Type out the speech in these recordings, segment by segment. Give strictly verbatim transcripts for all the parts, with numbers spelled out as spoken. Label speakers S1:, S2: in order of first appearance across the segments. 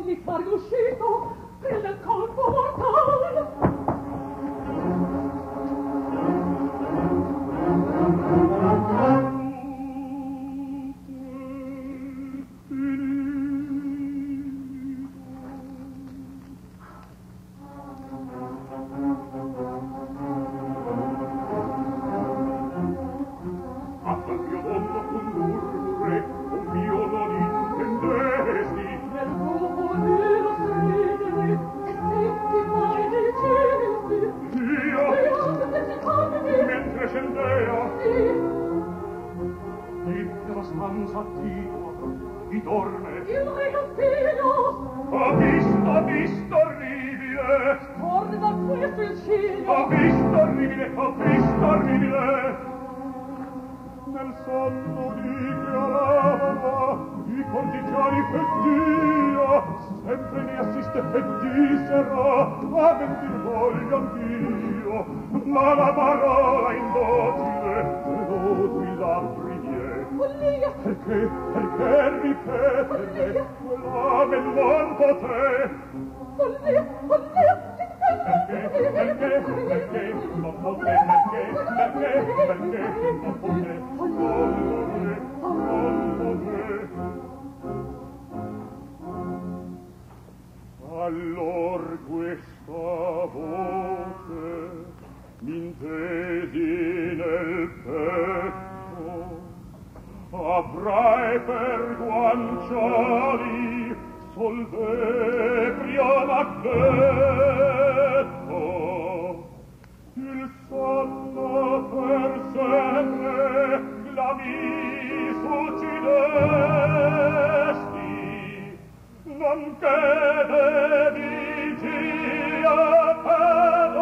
S1: facilitar l'uscito del colpo mortale.
S2: Ma la parola indocile tu la preghiera perché perché ripetere quell'ame non potrei
S1: follia follia
S2: perché perché perché non potrei perché perché perché non potrei non potrei non potrei allor questa voce m'intesi nel petto avrai per guanciali solvebrio macchetto il sonno per sempre la mi succidesti non che devi gira per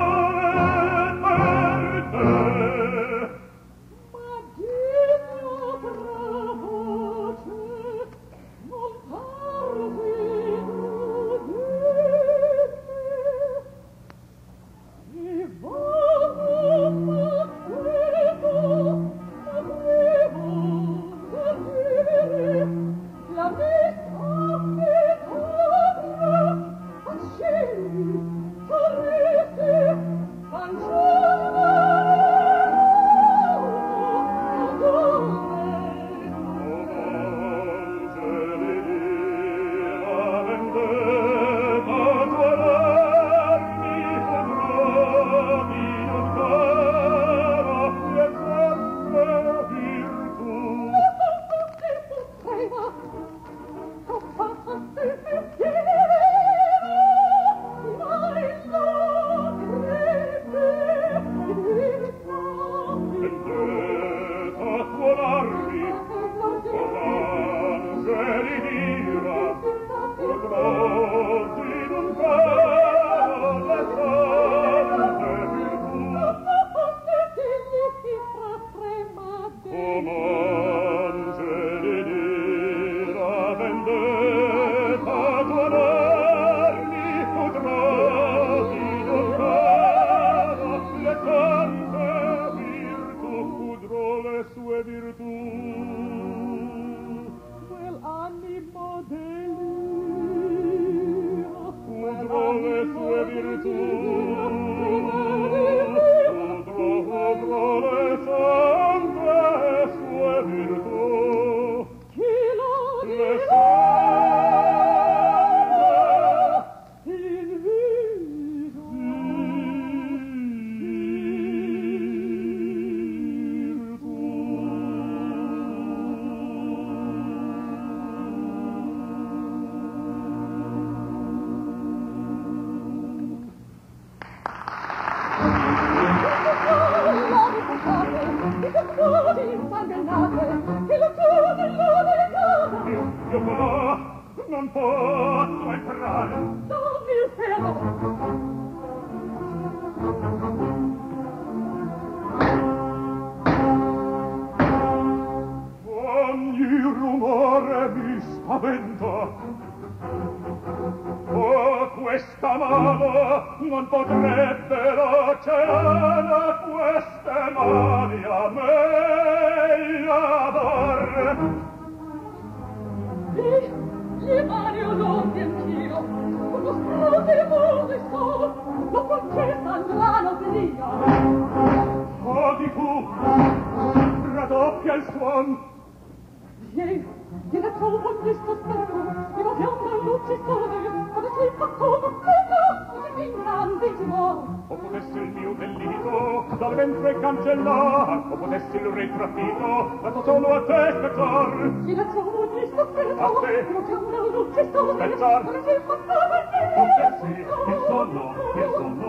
S2: non posso entrare.
S1: Dove il ferro?
S2: Ogni rumore mi spaventa. Oh, questa mano non potrebbero celare queste mani a me ador.
S1: Gli mani o non
S2: buon.
S1: Vieni, vieni a trovo in questo stato, mi vogliamo la luce sole, come sei fatto con fuoco, così in grande timore.
S2: O potesse il mio delitto dal ventre cancellar, o potesse il re trafitto dato solo a te spezzar.
S1: Vieni a trovo in questo stato,
S2: A te.
S1: mi vogliamo la luce sole,
S2: Spezzar.
S1: come sei fatto con fuoco.
S2: Potessi il sonno, il sonno